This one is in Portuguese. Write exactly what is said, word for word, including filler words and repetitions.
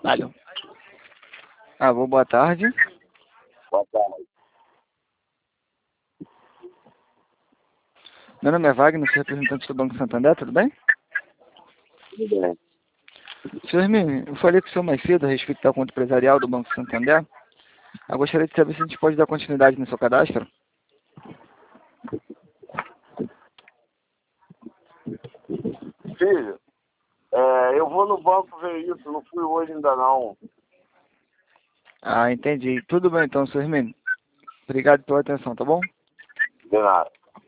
Valeu. Alô, boa tarde. Boa tarde. Meu nome é Wagner, sou representante do Banco Santander, tudo bem? Tudo bem. senhor Hermínio, eu falei com o senhor mais cedo a respeito da conta empresarial do Banco Santander. Eu gostaria de saber se a gente pode dar continuidade no seu cadastro. Filho, é, eu vou no banco ver isso, não fui hoje ainda não. Ah, entendi. Tudo bem então, senhor Hermínio. Obrigado pela atenção, tá bom? De nada.